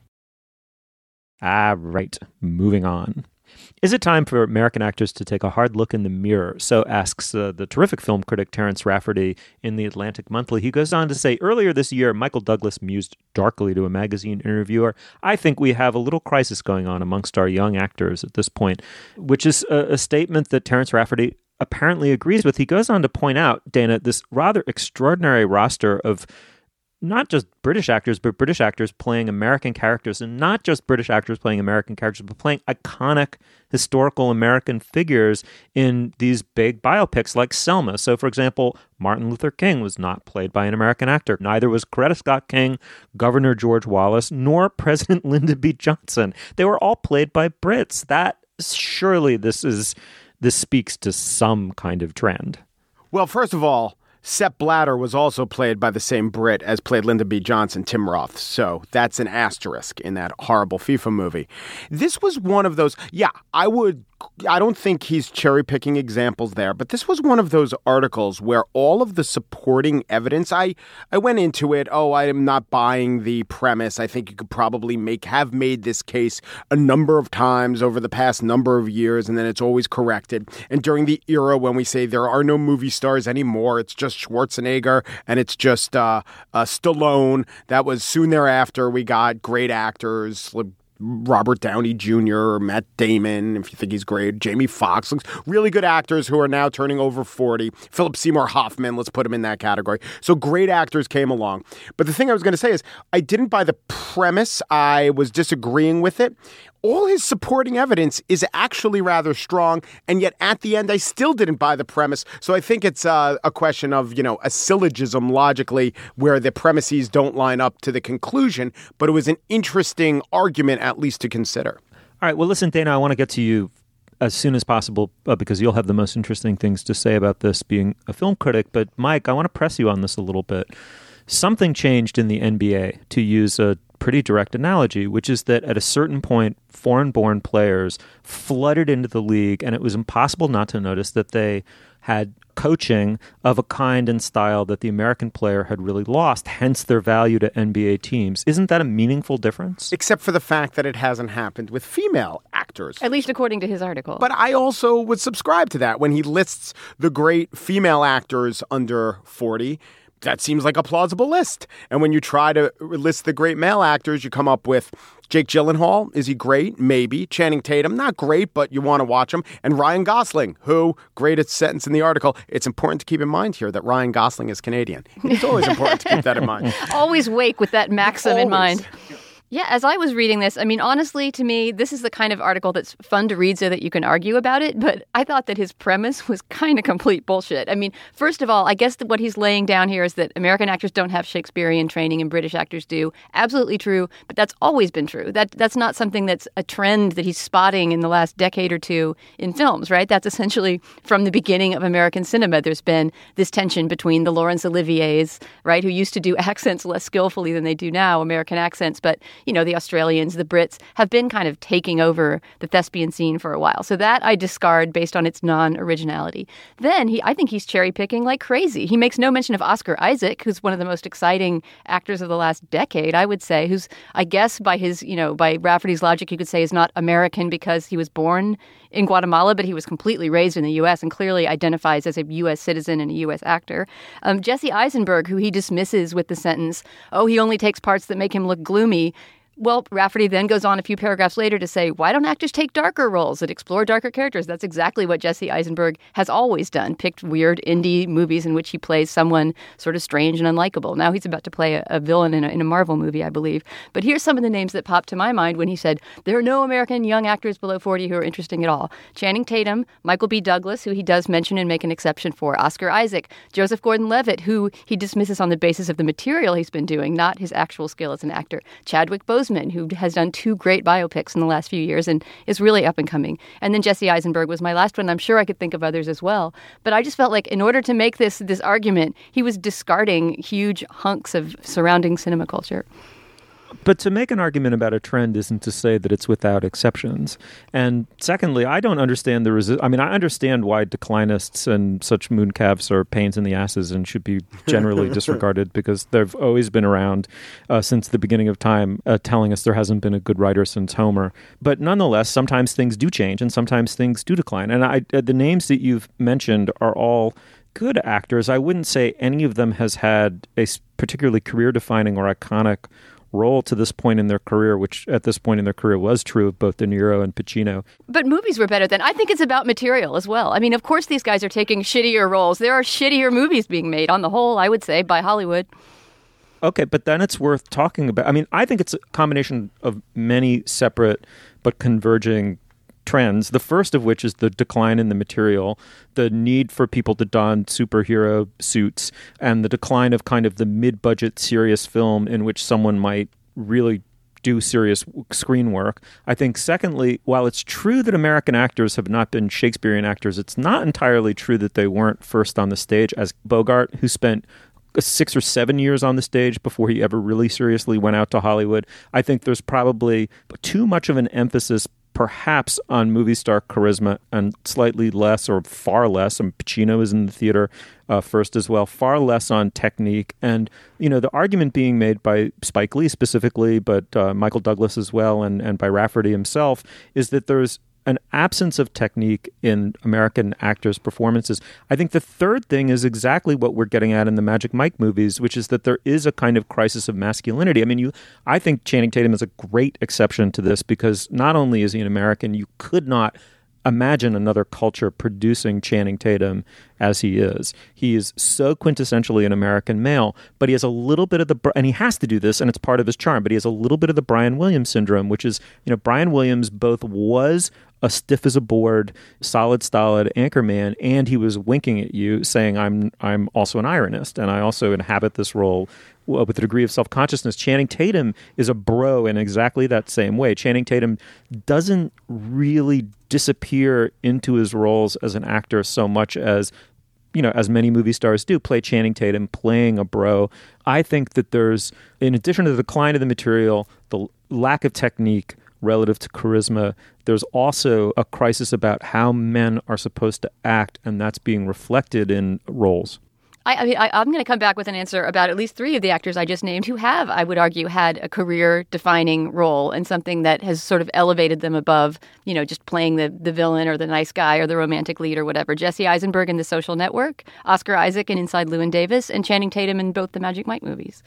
Ah, right. Moving on. Is it time for American actors to take a hard look in the mirror? So asks uh, the terrific film critic Terrence Rafferty in The Atlantic Monthly. He goes on to say, earlier this year, Michael Douglas mused darkly to a magazine interviewer, I think we have a little crisis going on amongst our young actors at this point, which is a, a statement that Terrence Rafferty apparently agrees with. He goes on to point out, Dana, this rather extraordinary roster of not just British actors, but British actors playing American characters, and not just British actors playing American characters, but playing iconic historical American figures in these big biopics like Selma. So, for example, Martin Luther King was not played by an American actor. Neither was Coretta Scott King, Governor George Wallace, nor President Lyndon B. Johnson. They were all played by Brits. That, surely this is, this speaks to some kind of trend. Well, first of all, Sepp Blatter was also played by the same Brit as played Lyndon B. Johnson, Tim Roth. So that's an asterisk in that horrible FIFA movie. This was one of those, yeah, I would, I don't think he's cherry picking examples there, but this was one of those articles where all of the supporting evidence, I, I went into it, oh, I am not buying the premise. I think you could probably make, have made this case a number of times over the past number of years, and then it's always corrected. And during the era when we say there are no movie stars anymore, it's just Schwarzenegger and it's just uh, uh, Stallone. That was soon thereafter we got great actors like Robert Downey Junior or Matt Damon, if you think he's great, Jamie Foxx, really good actors who are now turning over forty. Philip Seymour Hoffman, let's put him in that category. So great actors came along. But the thing I was going to say is I didn't buy the premise. I was disagreeing with it. All his supporting evidence is actually rather strong, and yet at the end, I still didn't buy the premise. So I think it's uh, a question of, you know, a syllogism logically where the premises don't line up to the conclusion, but it was an interesting argument at least to consider. All right, well, listen, Dana, I want to get to you as soon as possible uh, because you'll have the most interesting things to say about this being a film critic. But Mike, I want to press you on this a little bit. Something changed in the N B A, to use a pretty direct analogy, which is that at a certain point, foreign-born players flooded into the league, and it was impossible not to notice that they had coaching of a kind and style that the American player had really lost, hence their value to N B A teams. Isn't that a meaningful difference? Except for the fact that it hasn't happened with female actors. At least according to his article. But I also would subscribe to that. When he lists the great female actors under forty, that seems like a plausible list. And when you try to list the great male actors, you come up with Jake Gyllenhaal. Is he great? Maybe. Channing Tatum, not great, but you want to watch him. And Ryan Gosling, who, greatest sentence in the article, it's important to keep in mind here that Ryan Gosling is Canadian. It's always important to keep that in mind. Always wake with that maxim Always. in mind. Yeah, as I was reading this, I mean, honestly, to me, this is the kind of article that's fun to read so that you can argue about it. But I thought that his premise was kind of complete bullshit. I mean, first of all, I guess that what he's laying down here is that American actors don't have Shakespearean training and British actors do. Absolutely true. But that's always been true. That That's not something that's a trend that he's spotting in the last decade or two in films, right? That's essentially from the beginning of American cinema. There's been this tension between the Laurence Oliviers, right, who used to do accents less skillfully than they do now, American accents, but you know, the Australians, the Brits have been kind of taking over the thespian scene for a while. So that I discard based on its non-originality. Then he, I think he's cherry picking like crazy. He makes no mention of Oscar Isaac, who's one of the most exciting actors of the last decade, I would say, who's, I guess by his, you know, by Rafferty's logic, you could say is not American because he was born in Guatemala, but he was completely raised in the U S and clearly identifies as a U S citizen and a U S actor. Um, Jesse Eisenberg, who he dismisses with the sentence, oh, he only takes parts that make him look gloomy, Well, Rafferty then goes on a few paragraphs later to say, why don't actors take darker roles that explore darker characters? That's exactly what Jesse Eisenberg has always done, picked weird indie movies in which he plays someone sort of strange and unlikable. Now he's about to play a, a villain in a, in a Marvel movie, I believe. But here's some of the names that popped to my mind when he said, there are no American young actors below forty who are interesting at all. Channing Tatum, Michael B. Douglas, who he does mention and make an exception for, Oscar Isaac, Joseph Gordon-Levitt, who he dismisses on the basis of the material he's been doing, not his actual skill as an actor, Chadwick Boseman, who has done two great biopics in the last few years and is really up and coming. And then Jesse Eisenberg was my last one. I'm sure I could think of others as well. But I just felt like in order to make this this argument, he was discarding huge hunks of surrounding cinema culture. But to make an argument about a trend isn't to say that it's without exceptions. And secondly, I don't understand the resi- I mean, I understand why declinists and such mooncalves are pains in the asses and should be generally disregarded because they've always been around uh, since the beginning of time, uh, telling us there hasn't been a good writer since Homer. But nonetheless, sometimes things do change and sometimes things do decline. And I, uh, the names that you've mentioned are all good actors. I wouldn't say any of them has had a particularly career-defining or iconic role to this point in their career, which at this point in their career was true of both De Niro and Pacino. But movies were better then. I think it's about material as well. I mean, of course these guys are taking shittier roles. There are shittier movies being made on the whole, I would say, by Hollywood. Okay, but then it's worth talking about. I mean, I think it's a combination of many separate but converging trends, the first of which is the decline in the material, the need for people to don superhero suits, and the decline of kind of the mid-budget serious film in which someone might really do serious screen work. I think, secondly, while it's true that American actors have not been Shakespearean actors, it's not entirely true that they weren't first on the stage, as Bogart, who spent six or seven years on the stage before he ever really seriously went out to Hollywood. I think there's probably too much of an emphasis perhaps on movie star charisma and slightly less or far less, and Pacino is in the theater uh, first as well, far less on technique. And, you know, the argument being made by Spike Lee specifically, but uh, Michael Douglas as well, and, and by Rafferty himself, is that there's an absence of technique in American actors' performances. I think the third thing is exactly what we're getting at in the Magic Mike movies, which is that there is a kind of crisis of masculinity. I mean, you, I think Channing Tatum is a great exception to this because not only is he an American, you could not imagine another culture producing Channing Tatum as he is. He is so quintessentially an American male, but he has a little bit of the, and he has to do this, and it's part of his charm, but he has a little bit of the Brian Williams syndrome, which is, you know, Brian Williams both was a stiff as a board, solid, stolid anchorman, and he was winking at you, saying, I'm I'm also an ironist, and I also inhabit this role with a degree of self-consciousness. Channing Tatum is a bro in exactly that same way. Channing Tatum doesn't really disappear into his roles as an actor so much as, you know, as many movie stars do, play Channing Tatum playing a bro. I think that there's, in addition to the decline of the material, the lack of technique relative to charisma, there's also a crisis about how men are supposed to act, and that's being reflected in roles. I, I mean, I, I'm going to come back with an answer about at least three of the actors I just named who have, I would argue, had a career-defining role and something that has sort of elevated them above, you know, just playing the, the villain or the nice guy or the romantic lead or whatever. Jesse Eisenberg in The Social Network, Oscar Isaac in Inside Llewyn Davis, and Channing Tatum in both the Magic Mike movies.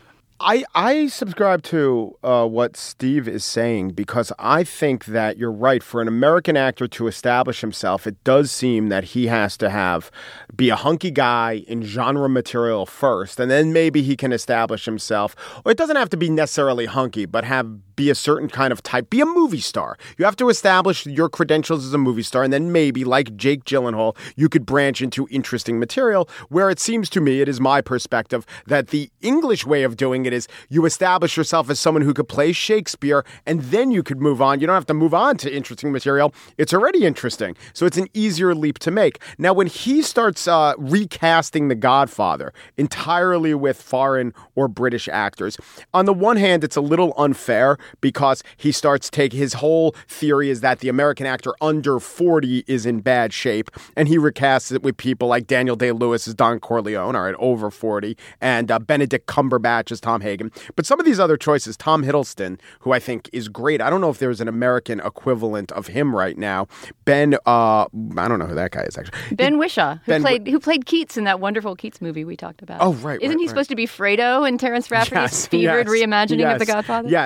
I, I subscribe to uh, what Steve is saying because I think that you're right. For an American actor to establish himself, it does seem that he has to have be a hunky guy in genre material first, and then maybe he can establish himself. Or it doesn't have to be necessarily hunky, but have be a certain kind of type. Be a movie star. You have to establish your credentials as a movie star, and then maybe, like Jake Gyllenhaal, you could branch into interesting material, where it seems to me, it is my perspective, that the English way of doing it is you establish yourself as someone who could play Shakespeare, and then you could move on. You don't have to move on to interesting material. It's already interesting. So it's an easier leap to make. Now, when he starts uh, recasting The Godfather entirely with foreign or British actors, on the one hand, it's a little unfair because he starts taking his whole theory is that the American actor under forty is in bad shape, and he recasts it with people like Daniel Day-Lewis as Don Corleone, all right, over forty, and uh, Benedict Cumberbatch as Tom Hagen. But some of these other choices, Tom Hiddleston, who I think is great. I don't know if there's an American equivalent of him right now. Ben, uh, I don't know who that guy is, actually. Ben Whishaw, who Ben played Wi- who played Keats in that wonderful Keats movie we talked about. Oh, right, Isn't right, he right. supposed to be Fredo in Terrence Rafferty's Yes, fevered yes, reimagining yes, of The Godfather? Yes. And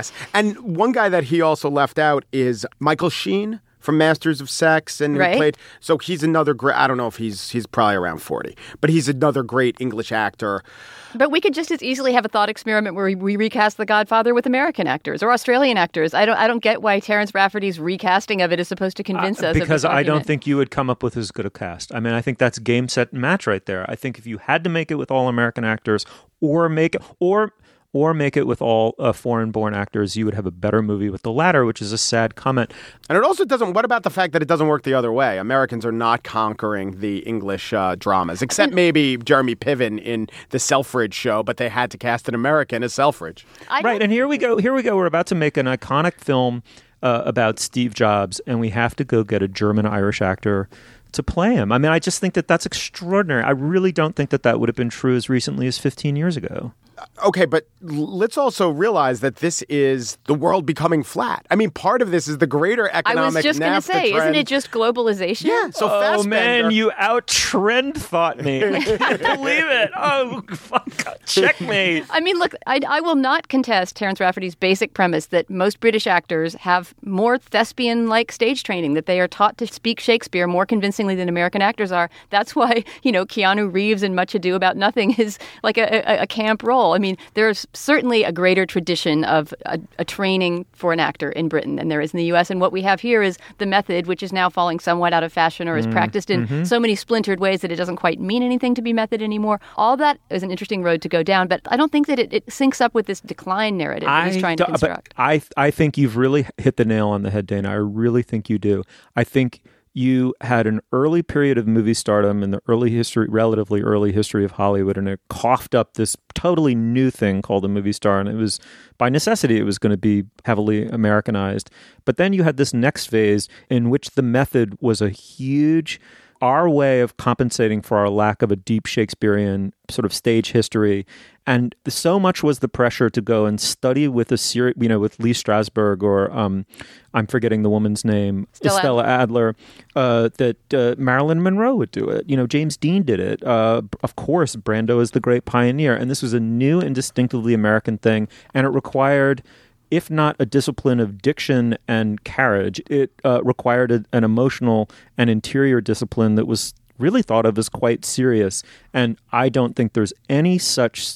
And one guy that he also left out is Michael Sheen from Masters of Sex, and right. who played. So he's another great. I don't know if he's he's probably around forty, but he's another great English actor. But we could just as easily have a thought experiment where we, we recast The Godfather with American actors or Australian actors. I don't I don't get why Terrence Rafferty's recasting of it is supposed to convince uh, us. Because of this I don't argument. think you would come up with as good a cast. I mean, I think that's game, set, and match right there. I think if you had to make it with all American actors, or make it or. Or make it with all uh, foreign-born actors, you would have a better movie with the latter, which is a sad comment. And it also doesn't. What about the fact that it doesn't work the other way? Americans are not conquering the English uh, dramas, except maybe Jeremy Piven in the Selfridge show, but they had to cast an American as Selfridge. Right, and here we go. Here we go. We're about to make an iconic film uh, about Steve Jobs, and we have to go get a German-Irish actor to play him. I mean, I just think that that's extraordinary. I really don't think that that would have been true as recently as fifteen years ago. Okay, but let's also realize that this is the world becoming flat. I mean, part of this is the greater economic. I was just going to say, trend. Isn't it just globalization? Yeah. So oh Fassbender, man, you out trend thought me. I can't believe it. Oh, fuck, checkmate. I mean, look, I, I will not contest Terrence Rafferty's basic premise that most British actors have more thespian-like stage training, that they are taught to speak Shakespeare more convincingly than American actors are. That's why, you know, Keanu Reeves in Much Ado About Nothing is like a, a, a camp role. I mean, there's certainly a greater tradition of a, a training for an actor in Britain than there is in the U S. And what we have here is the method, which is now falling somewhat out of fashion or is mm, practiced in mm-hmm. so many splintered ways that it doesn't quite mean anything to be method anymore. All that is an interesting road to go down, but I don't think that it, it syncs up with this decline narrative that he's trying to do, construct. But I, I think you've really hit the nail on the head, Dana. I really think you do. I think you had an early period of movie stardom in the early history, relatively early history of Hollywood, and it coughed up this totally new thing called a movie star. And it was, by necessity, it was going to be heavily Americanized. But then you had this next phase in which the method was a huge, our way of compensating for our lack of a deep Shakespearean sort of stage history. And so much was the pressure to go and study with a series, you know, with Lee Strasberg or um, I'm forgetting the woman's name, Stella, Stella Adler, uh, that uh, Marilyn Monroe would do it. You know, James Dean did it. Uh, of course, Brando is the great pioneer. And this was a new and distinctively American thing. And it required, if not a discipline of diction and carriage, it uh, required a, an emotional and interior discipline that was really thought of as quite serious. And I don't think there's any such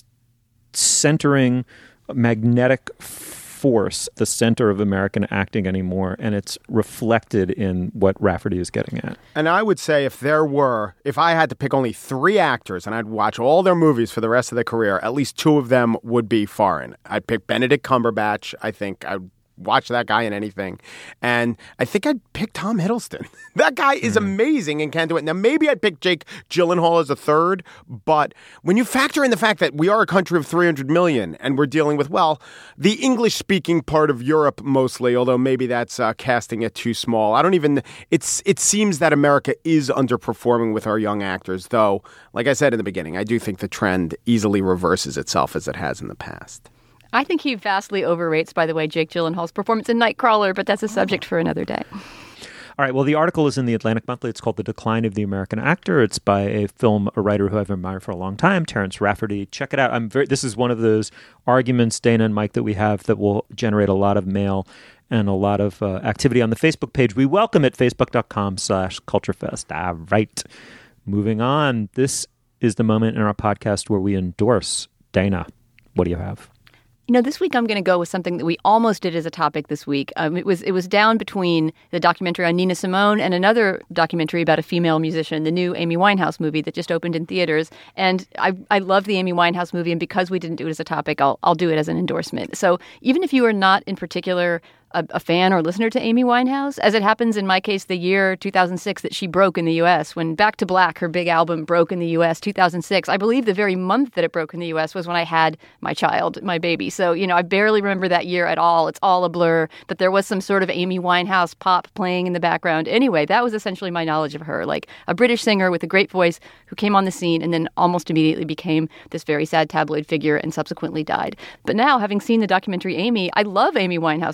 centering magnetic force the center of American acting anymore, and it's reflected in what Rafferty is getting at. And I would say if there were, if I had to pick only three actors and I'd watch all their movies for the rest of their career, at least two of them would be foreign. I'd pick Benedict Cumberbatch. I think I'd watch that guy in anything. And I think I'd pick Tom Hiddleston. That guy is mm. amazing and can do it. Now, maybe I'd pick Jake Gyllenhaal as a third, but when you factor in the fact that we are a country of three hundred million and we're dealing with, well, the English-speaking part of Europe mostly, although maybe that's uh, casting it too small. I don't even, it's it seems that America is underperforming with our young actors, though, like I said in the beginning, I do think the trend easily reverses itself as it has in the past. I think he vastly overrates, by the way, Jake Gyllenhaal's performance in Nightcrawler, but that's a subject for another day. All right. Well, the article is in the Atlantic Monthly. It's called The Decline of the American Actor. It's by a film, a writer who I've admired for a long time, Terrence Rafferty. Check it out. I'm very, this is one of those arguments, Dana and Mike, that we have that will generate a lot of mail and a lot of uh, activity on the Facebook page. We welcome it, facebook.com slash culturefest. All right. Moving on. This is the moment in our podcast where we endorse. Dana, what do you have? You know, this week I'm going to go with something that we almost did as a topic this week. Um, it was it was down between the documentary on Nina Simone and another documentary about a female musician, the new Amy Winehouse movie that just opened in theaters. And I I love the Amy Winehouse movie, and because we didn't do it as a topic, I'll I'll do it as an endorsement. So even if you are not in particular A, a fan or listener to Amy Winehouse, as it happens in my case the year two thousand six that she broke in the U S, when Back to Black, her big album, broke in the U S, two thousand six. I believe the very month that it broke in the U S was when I had my child, my baby. So, you know, I barely remember that year at all. It's all a blur, but there was some sort of Amy Winehouse pop playing in the background. Anyway, that was essentially my knowledge of her, like a British singer with a great voice who came on the scene and then almost immediately became this very sad tabloid figure and subsequently died. But now, having seen the documentary Amy, I love Amy Winehouse and I want to listen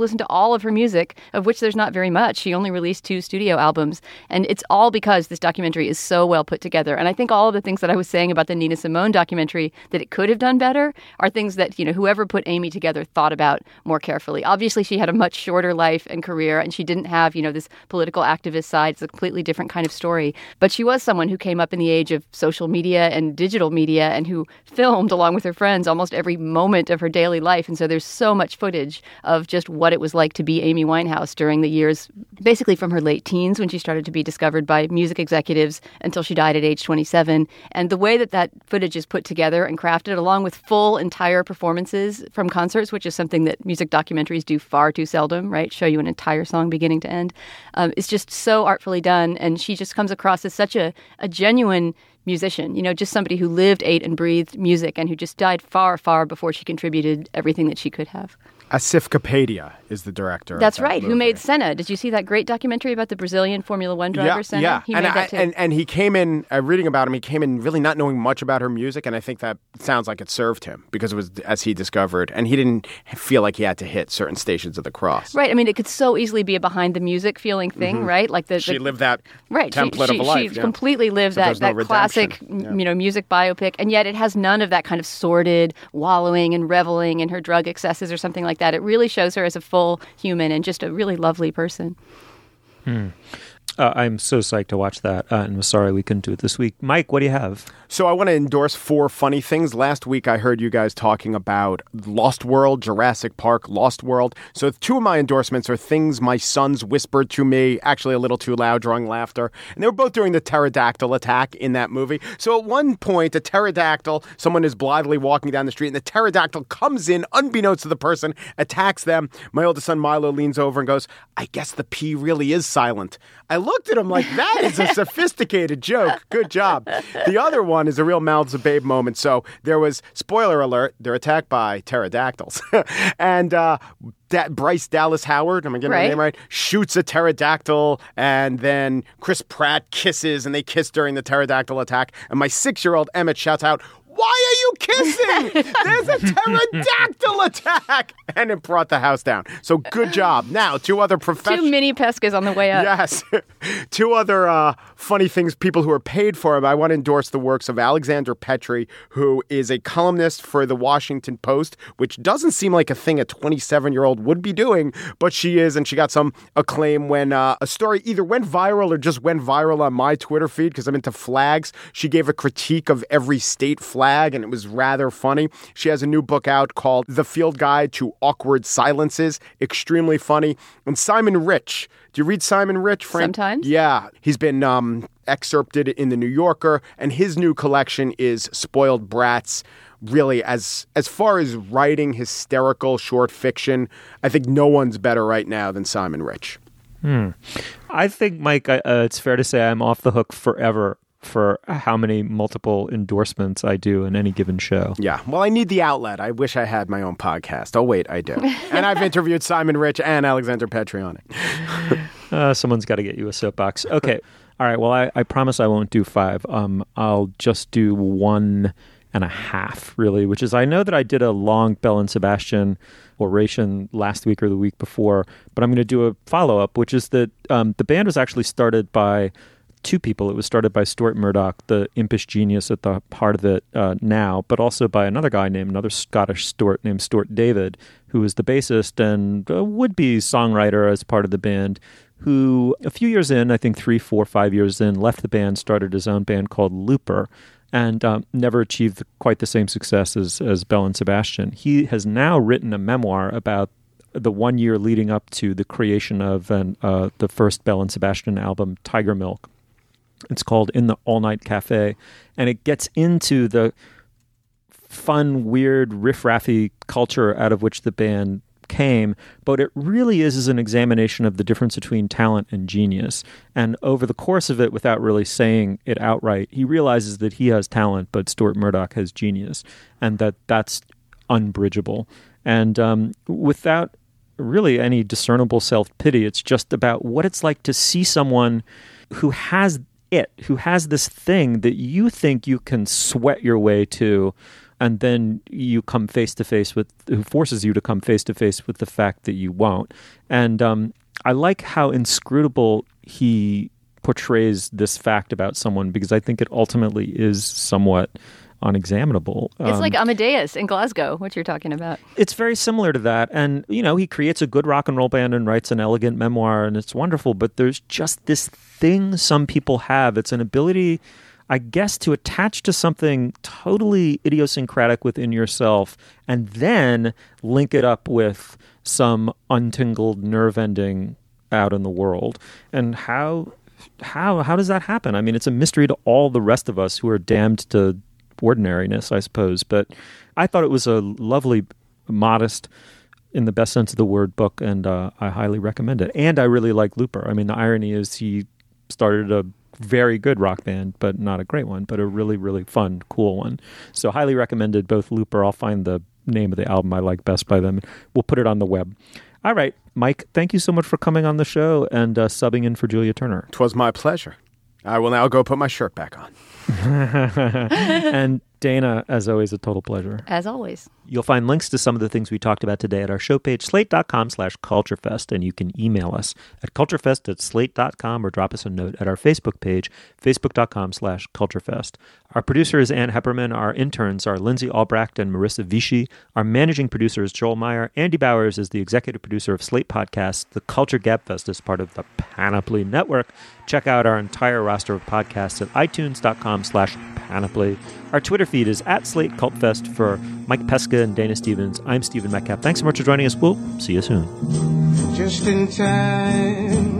listen to all of her music, of which there's not very much. She only released two studio albums. And it's all because this documentary is so well put together. And I think all of the things that I was saying about the Nina Simone documentary that it could have done better are things that, you know, whoever put Amy together thought about more carefully. Obviously, she had a much shorter life and career, and she didn't have, you know, this political activist side. It's a completely different kind of story. But she was someone who came up in the age of social media and digital media and who filmed along with her friends almost every moment of her daily life. And so there's so much footage of just what it was like to be Amy Winehouse during the years, basically from her late teens when she started to be discovered by music executives until she died at age twenty-seven. And the way that that footage is put together and crafted, along with full entire performances from concerts, which is something that music documentaries do far too seldom, right? Show you an entire song beginning to end. Um, it's just so artfully done. And she just comes across as such a, a genuine musician, you know, just somebody who lived, ate, and breathed music and who just died far, far before she contributed everything that she could have. Asif Kapadia is the director. That's of that right. movie. Who made Senna? Did you see that great documentary about the Brazilian Formula One driver, yeah, Senna? Yeah, He and, made I, that too. and and he came in, uh, reading about him, he came in really not knowing much about her music, and I think that sounds like it served him because it was, as he discovered, and he didn't feel like he had to hit certain stations of the cross. Right. I mean, it could so easily be a behind-the-music feeling thing, Mm-hmm. right? Like the, the She lived that right. template she, she, of a life. She yeah. completely lived So that, there's no that classic, redemption. you know, music biopic, and yet it has none of that kind of sordid wallowing and reveling in her drug excesses or something like that. It really shows her as a full human and just a really lovely person. Hmm. Uh, I'm so psyched to watch that, uh, and I'm sorry we couldn't do it this week. Mike, what do you have? So I want to endorse four funny things. Last week I heard you guys talking about Lost World, Jurassic Park, Lost World. So two of my endorsements are things my sons whispered to me, actually a little too loud, drawing laughter. And they were both during the pterodactyl attack in that movie. So at one point, a pterodactyl, someone is blithely walking down the street, and the pterodactyl comes in, unbeknownst to the person, attacks them. My oldest son Milo leans over and goes, "I guess the P really is silent." I looked at him like, that is a sophisticated joke. Good job. The other one is a real mouths of babe moment. So there was, spoiler alert, they're attacked by pterodactyls. and uh, that Bryce Dallas Howard, am I getting right. the name right? Shoots a pterodactyl, and then Chris Pratt kisses, and they kiss during the pterodactyl attack. And my six-year-old Emmett shouts out, "Why are you kissing? There's a pterodactyl attack!" And it brought the house down. So good job. Now, two other professional... Two mini Pescas on the way up. Yes. Two other uh, funny things, people who are paid for him. I want to endorse the works of Alexander Petri, who is a columnist for the Washington Post, which doesn't seem like a thing a twenty-seven-year-old would be doing, but she is, and she got some acclaim when uh, a story either went viral or just went viral on my Twitter feed, because I'm into flags. She gave a critique of every state flag, and it was rather funny. She has a new book out called The Field Guide to Awkward Silences. Extremely funny. And Simon Rich. Do you read Simon Rich, Frank? Sometimes. Yeah. He's been um, excerpted in The New Yorker, and his new collection is Spoiled Brats. Really, as as far as writing hysterical short fiction, I think no one's better right now than Simon Rich. Hmm. I think, Mike, uh, it's fair to say I'm off the hook forever for how many multiple endorsements I do in any given show. Yeah. Well, I need the outlet. I wish I had my own podcast. Oh, wait, I do. And I've interviewed Simon Rich and Alexander Petri on it. uh, someone's got to get you a soapbox. Okay. All right. Well, I, I promise I won't do five. Um, I'll just do one and a half, really, which is I know that I did a long Belle and Sebastian oration last week or the week before, but I'm going to do a follow-up, which is that um, the band was actually started by two people. It was started by Stuart Murdoch, the impish genius at the heart of it uh, now, but also by another guy named, another Scottish Stuart named Stuart David, who was the bassist and a would-be songwriter as part of the band, who a few years in, I think three, four, five years in, left the band, started his own band called Looper, and um, never achieved quite the same success as, as Belle and Sebastian. He has now written a memoir about the one year leading up to the creation of an, uh, the first Belle and Sebastian album, Tiger Milk. It's called In the All Night Cafe, and it gets into the fun, weird, riff-raffy culture out of which the band came, but it really is, is an examination of the difference between talent and genius. And over the course of it, without really saying it outright, he realizes that he has talent, but Stuart Murdoch has genius, and that that's unbridgeable. And um, without really any discernible self-pity, it's just about what it's like to see someone who has it, who has this thing that you think you can sweat your way to and then you come face to face with, who forces you to come face to face with the fact that you won't. And um, I like how inscrutable he portrays this fact about someone, because I think it ultimately is somewhat unexaminable. It's um, like Amadeus in Glasgow, what you're talking about. It's very similar to that. And, you know, he creates a good rock and roll band and writes an elegant memoir, and it's wonderful. But there's just this thing some people have. It's an ability, I guess, to attach to something totally idiosyncratic within yourself and then link it up with some untingled nerve ending out in the world. And how how how does that happen? I mean, it's a mystery to all the rest of us who are damned to ordinariness, I suppose. But I thought it was a lovely, modest, in the best sense of the word, book, and uh, I highly recommend it. And I really like Looper. I mean, the irony is he started a very good rock band, but not a great one, but a really, really fun, cool one. So highly recommended, both Looper. I'll find the name of the album I like best by them. We'll put it on the web. All right, Mike, thank you so much for coming on the show and uh, subbing in for Julia Turner. 'Twas my pleasure. I will now go put my shirt back on. And Dana, as always, a total pleasure. As always. You'll find links to some of the things we talked about today at our show page, slate.com slash culturefest, and you can email us at culturefest at slate dot com or drop us a note at our Facebook page, facebook.com slash culturefest. Our producer is Ann Hepperman. Our interns are Lindsay Albrecht and Marissa Vichy. Our managing producer is Joel Meyer. Andy Bowers is the executive producer of Slate Podcasts. The Culture Gabfest is part of the Panoply Network. Check out our entire roster of podcasts at itunes.com slash panoply. Our Twitter feed is at Slate Cult Fest. For Mike Pesca and Dana Stevens, I'm Stephen Metcalf. Thanks so much for joining us. We'll see you soon. Just in time.